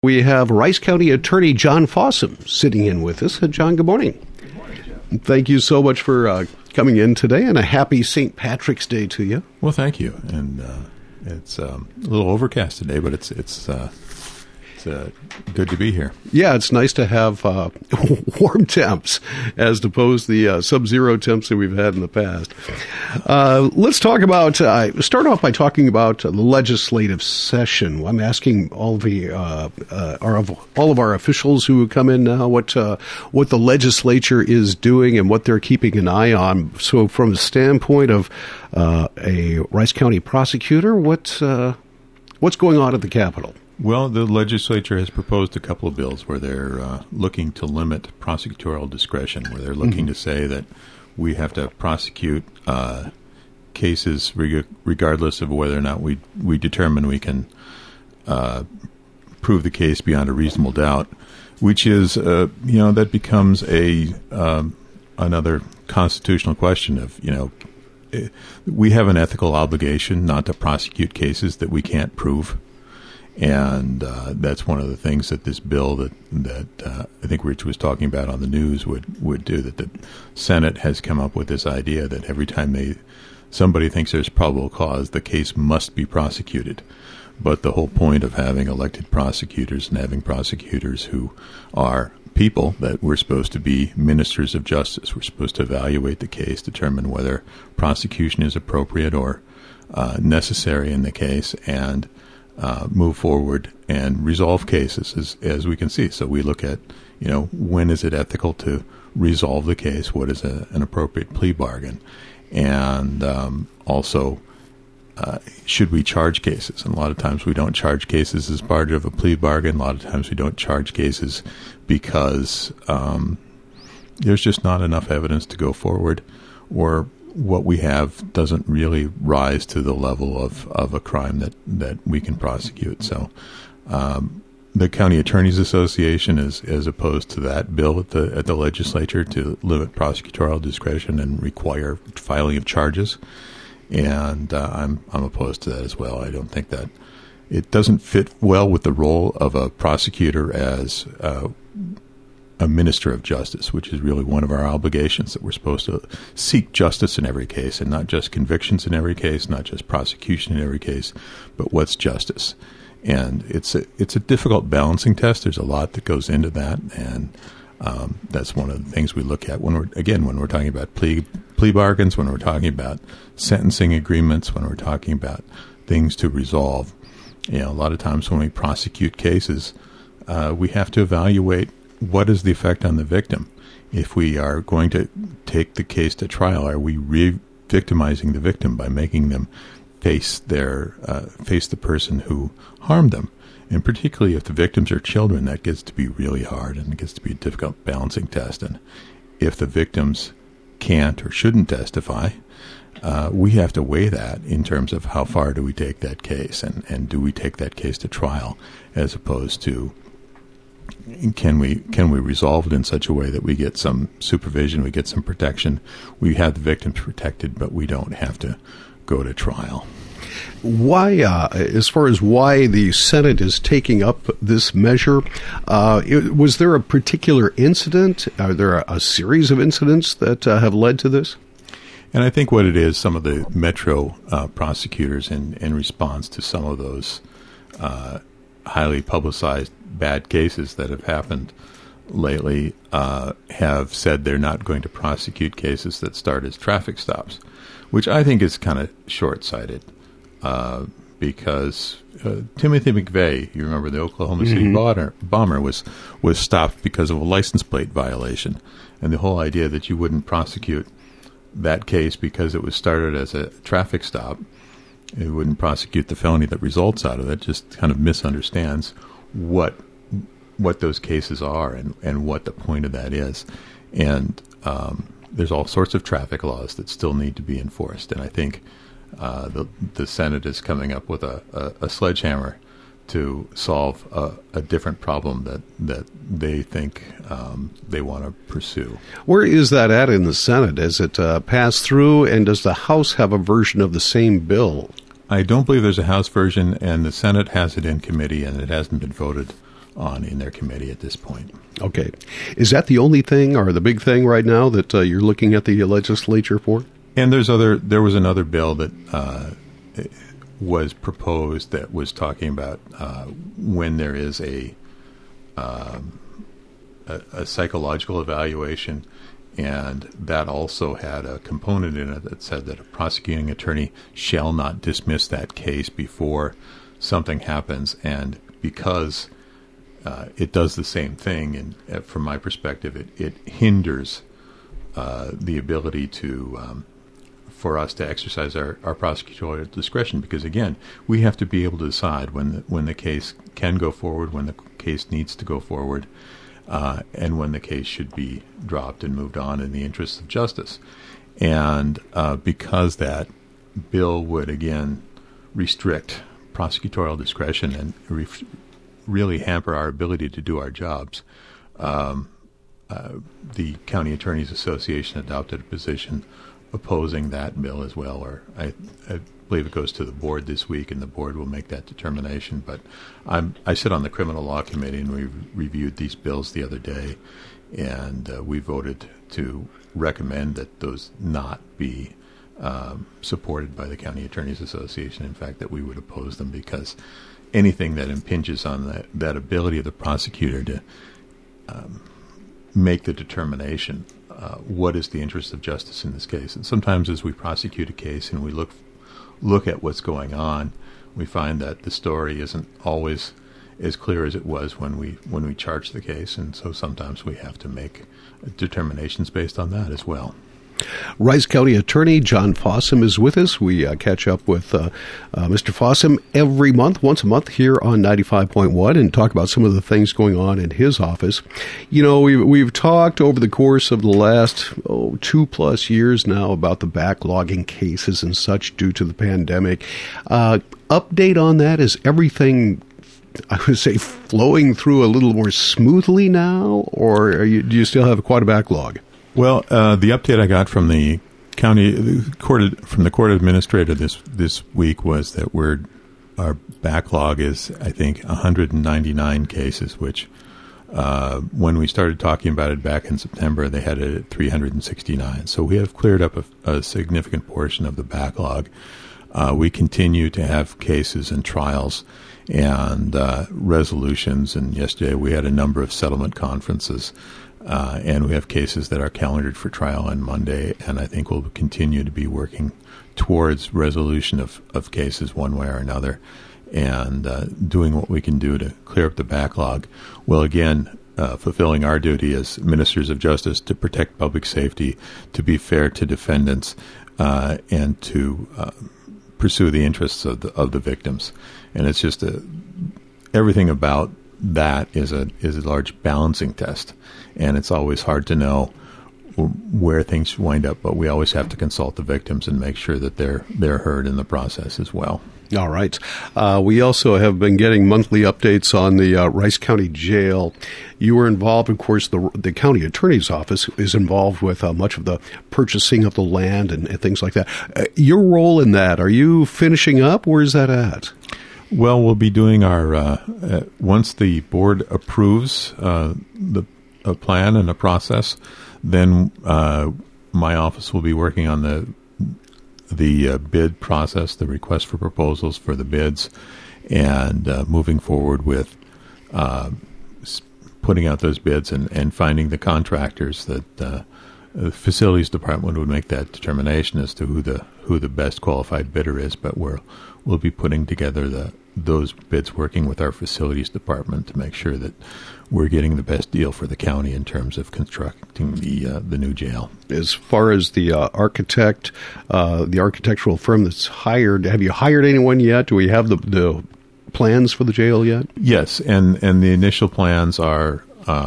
We have Rice County Attorney John Fossum sitting in with us. John, good morning. Good morning, Jeff. Thank you so much for coming in today, and a happy St. Patrick's Day to you. Well, thank you. And it's a little overcast today, but it's good to be here. Yeah, it's nice to have warm temps as opposed to the sub-zero temps that we've had in the past. Let's talk about, start off by talking about the legislative session. I'm asking all of our officials who come in now what the legislature is doing and what they're keeping an eye on. So from the standpoint of a Rice County prosecutor, what's going on at the Capitol? Well, the legislature has proposed a couple of bills where they're looking to limit prosecutorial discretion, where they're looking to say that we have to prosecute cases regardless of whether or not we determine we can prove the case beyond a reasonable doubt, which is, that becomes another constitutional question of, we have an ethical obligation not to prosecute cases that we can't prove. And that's one of the things that this bill that I think Rich was talking about on the news would do, that the Senate has come up with this idea that every time somebody thinks there's probable cause, the case must be prosecuted. But the whole point of having elected prosecutors and having prosecutors who are people that we're supposed to be ministers of justice, we're supposed to evaluate the case, determine whether prosecution is appropriate or necessary in the case, and move forward and resolve cases as we can see. So we look at, when is it ethical to resolve the case? What is an appropriate plea bargain? And also, should we charge cases? And a lot of times we don't charge cases as part of a plea bargain. A lot of times we don't charge cases because there's just not enough evidence to go forward, or what we have doesn't really rise to the level of a crime that we can prosecute. So the County Attorneys Association is opposed to that bill at the legislature to limit prosecutorial discretion and require filing of charges. And I'm opposed to that as well. I don't think that it doesn't fit well with the role of a prosecutor as a minister of justice, which is really one of our obligations, that we're supposed to seek justice in every case, and not just convictions in every case, not just prosecution in every case, but what's justice. And it's a difficult balancing test. There's a lot that goes into that, and that's one of the things we look at when we're talking about plea bargains, when we're talking about sentencing agreements, when we're talking about things to resolve. A lot of times when we prosecute cases, we have to evaluate what is the effect on the victim. If we are going to take the case to trial, are we re-victimizing the victim by making them face the person who harmed them? And particularly if the victims are children, that gets to be really hard, and it gets to be a difficult balancing test. And if the victims can't or shouldn't testify, we have to weigh that in terms of how far do we take that case, and do we take that case to trial, as opposed to can we resolve it in such a way that we get some supervision, we get some protection, we have the victims protected, but we don't have to go to trial. Why, as far as why the Senate is taking up this measure, was there a particular incident? Are there a series of incidents that have led to this? And I think what it is, some of the Metro prosecutors, in response to some of those highly publicized bad cases that have happened lately, have said they're not going to prosecute cases that start as traffic stops, which I think is kind of short-sighted, because Timothy McVeigh, you remember the Oklahoma City bomber, was stopped because of a license plate violation, and the whole idea that you wouldn't prosecute that case because it was started as a traffic stop, you wouldn't prosecute the felony that results out of it, just kind of misunderstands what those cases are and what the point of that is. And there's all sorts of traffic laws that still need to be enforced. And I think the Senate is coming up with a sledgehammer to solve a different problem that they think they want to pursue. Where is that at in the Senate? Has it passed through, and does the House have a version of the same bill? I don't believe there's a House version, and the Senate has it in committee, and it hasn't been voted on in their committee at this point. Okay. Is that the only thing or the big thing right now that you're looking at the legislature for? And there was another bill that was proposed that was talking about when there is a psychological evaluation, and that also had a component in it that said that a prosecuting attorney shall not dismiss that case before something happens. And because it does the same thing, and from my perspective, it hinders the ability for us to exercise our prosecutorial discretion, because again, we have to be able to decide when the case can go forward, when the case needs to go forward, and when the case should be dropped and moved on in the interests of justice. And because that bill would again restrict prosecutorial discretion and really hamper our ability to do our jobs, the County Attorneys Association adopted a position opposing that bill as well, or I believe it goes to the board this week, and the board will make that determination. But I sit on the Criminal Law Committee, and we reviewed these bills the other day, and we voted to recommend that those not be supported by the County Attorneys Association. In fact, that we would oppose them, because anything that impinges on that ability of the prosecutor to make the determination what is the interest of justice in this case. And sometimes as we prosecute a case and we look at what's going on, we find that the story isn't always as clear as it was when we charged the case, and so sometimes we have to make determinations based on that as well. Rice County Attorney John Fossum is with us. We catch up with Mr. Fossum every month, once a month, here on 95.1, and talk about some of the things going on in his office. You know, we've talked over the course of the last 2+ years now about the backlogging cases and such due to the pandemic. Update on that? Is everything, I would say, flowing through a little more smoothly now, or do you still have quite a backlog? Well, the update I got from the court administrator this week was that our backlog is, I think, 199 cases, which when we started talking about it back in September, they had it at 369. So we have cleared up a significant portion of the backlog. We continue to have cases and trials and resolutions, and yesterday we had a number of settlement conferences. And we have cases that are calendared for trial on Monday, and I think we'll continue to be working towards resolution of cases one way or another, and doing what we can do to clear up the backlog. Well, again, fulfilling our duty as ministers of justice to protect public safety, to be fair to defendants, and to pursue the interests of the victims. And it's just everything about that is a large balancing test, and it's always hard to know where things wind up, but we always have to consult the victims and make sure that they're heard in the process as well. All right. We also have been getting monthly updates on the Rice County Jail. You were involved, of course, the county attorney's office is involved with much of the purchasing of the land and things like that. Your role in that, are you finishing up? Where's that at? Well, we'll be doing our once the board approves a plan and a process, then my office will be working on the bid process, the request for proposals for the bids, and moving forward with putting out those bids and finding the contractors that the facilities department would make that determination as to who the best qualified bidder is. But we'll be putting together those bids, working with our facilities department to make sure that we're getting the best deal for the county in terms of constructing the new jail. As far as the architect, the architectural firm that's hired, have you hired anyone yet? Do we have the plans for the jail yet? Yes, and the initial plans are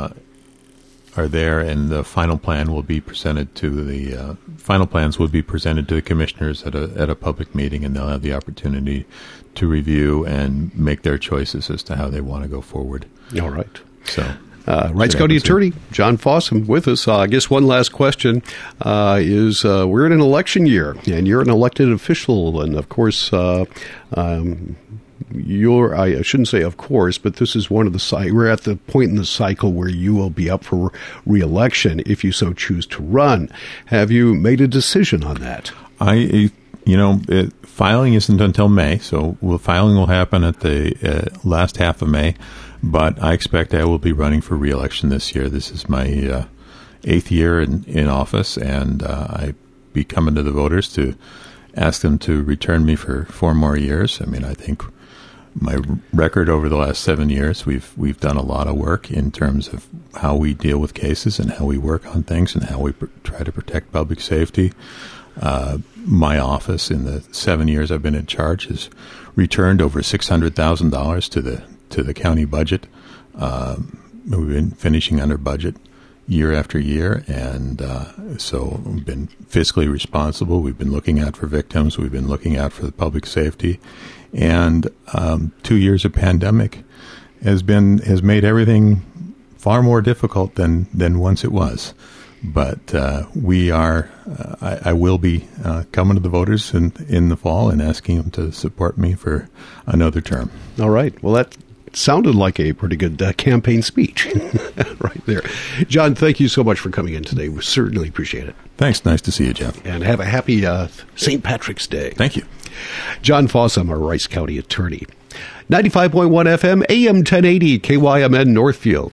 there, and the final plan will be presented to the commissioners at a public meeting, and they'll have the opportunity to review and make their choices as to how they want to go forward. All right. So, Rice County Attorney John Fossum with us. I guess one last question is we're in an election year, and you're an elected official, and of course I shouldn't say of course, but this is one of the we're at the point in the cycle where you will be up for re-election if you so choose to run. Have you made a decision on that? Filing isn't until May, so filing will happen at the last half of May, but I expect I will be running for re-election this year. This is my 8th year in office, and I be coming to the voters to ask them to return me for 4 more years. I mean, I think my record over the last 7 years, we've done a lot of work in terms of how we deal with cases and how we work on things and how we try to protect public safety. My office, in the 7 years I've been in charge, has returned over $600,000 to the county budget. We've been finishing under budget year after year, and so we've been fiscally responsible. We've been looking out for victims. We've been looking out for the public safety, and 2 years of pandemic has made everything far more difficult than once it was. But I will be coming to the voters in the fall and asking them to support me for another term. All right. Well, that sounded like a pretty good campaign speech right there. John, thank you so much for coming in today. We certainly appreciate it. Thanks. Nice to see you, Jeff. And have a happy St. Patrick's Day. Thank you. John Fossum, our Rice County attorney. 95.1 FM, AM 1080, KYMN Northfield.